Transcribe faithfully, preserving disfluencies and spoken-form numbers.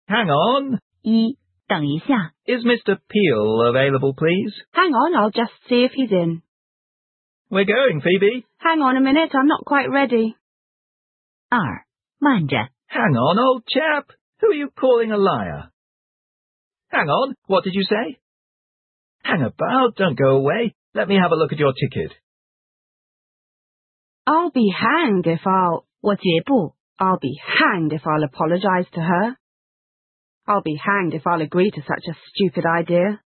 Hang on. 一，等一下。 Is Mister Peel available, please? Hang on, I'll just see if he's in. We're going, Phoebe. Hang on a minute, I'm not quite ready. 二，慢着。 Hang on, old chap. Who are you calling a liar? Hang on, what did you say? Hang about, don't go away. Let me have a look at your ticket. I'll be hanged if I'll... 我绝不。 I'll be hanged if I'll apologise to her. I'll be hanged if I'll agree to such a stupid idea.